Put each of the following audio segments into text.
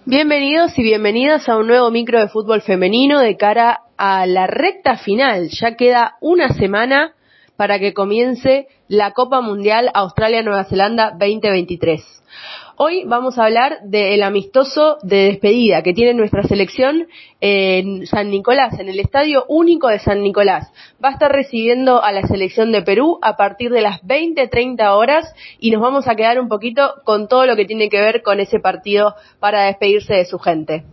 Bienvenidos y bienvenidas a un nuevo micro de fútbol femenino de cara a la recta final. Ya queda una semana para que comience la Copa Mundial Australia-Nueva Zelanda 2023. Hoy vamos a hablar del amistoso de despedida que tiene nuestra selección en San Nicolás, en el Estadio Único de San Nicolás. Va a estar recibiendo a la selección de Perú a partir de las 20:30 horas y nos vamos a quedar un poquito con todo lo que tiene que ver con ese partido para despedirse de su gente.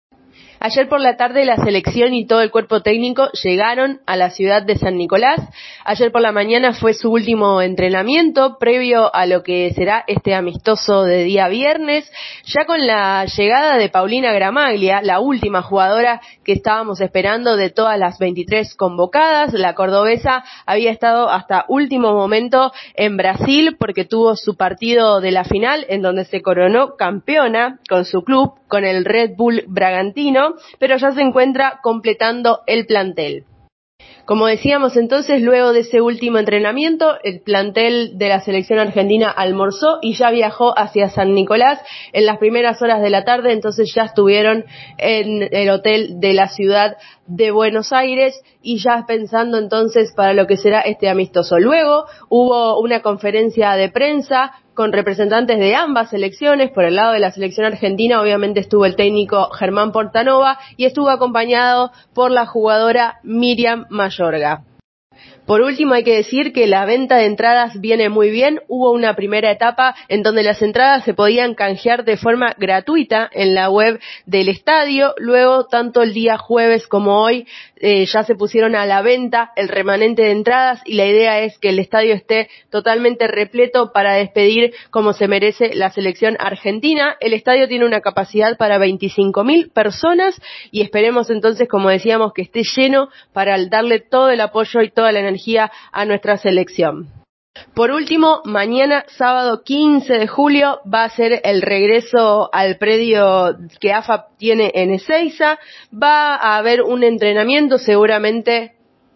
Ayer por la tarde la selección y todo el cuerpo técnico llegaron a la ciudad de San Nicolás. Ayer por la mañana fue su último entrenamiento previo a lo que será este amistoso de día viernes. Ya con la llegada de Paulina Gramaglia, la última jugadora que estábamos esperando de todas las 23 convocadas, la cordobesa había estado hasta último momento en Brasil porque tuvo su partido de la final en donde se coronó campeona con su club, con el Red Bull Bragantino, pero ya se encuentra completando el plantel. Como decíamos entonces, luego de ese último entrenamiento, el plantel de la selección argentina almorzó y ya viajó hacia San Nicolás en las primeras horas de la tarde, entonces ya estuvieron en el hotel de la ciudad de Buenos Aires y ya pensando entonces para lo que será este amistoso. Luego hubo una conferencia de prensa con representantes de ambas selecciones. Por el lado de la selección argentina obviamente estuvo el técnico Germán Portanova y estuvo acompañado por la jugadora Miriam Mayorga. Por último, hay que decir que la venta de entradas viene muy bien. Hubo una primera etapa en donde las entradas se podían canjear de forma gratuita en la web del estadio. Luego, tanto el día jueves como hoy, ya se pusieron a la venta el remanente de entradas y la idea es que el estadio esté totalmente repleto para despedir como se merece la selección argentina. El estadio tiene una capacidad para 25.000 personas y esperemos entonces, como decíamos, que esté lleno para darle todo el apoyo y toda la energía a nuestra selección. Por último, mañana, sábado 15 de julio, va a ser el regreso al predio que AFA tiene en Ezeiza. Va a haber un entrenamiento seguramente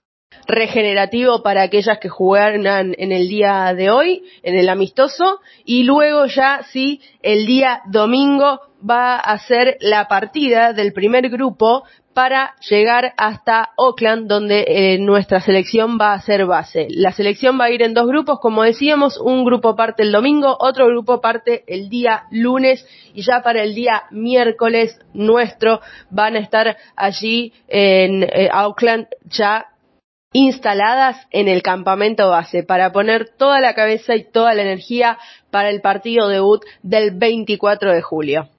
regenerativo para aquellas que jugaran en el día de hoy, en el amistoso, y luego ya sí, el día domingo va a ser la partida del primer grupo para llegar hasta Auckland, donde nuestra selección va a hacer base. La selección va a ir en dos grupos, como decíamos, un grupo parte el domingo, otro grupo parte el día lunes, y ya para el día miércoles nuestro van a estar allí en Auckland ya instaladas en el campamento base para poner toda la cabeza y toda la energía para el partido debut del 24 de julio.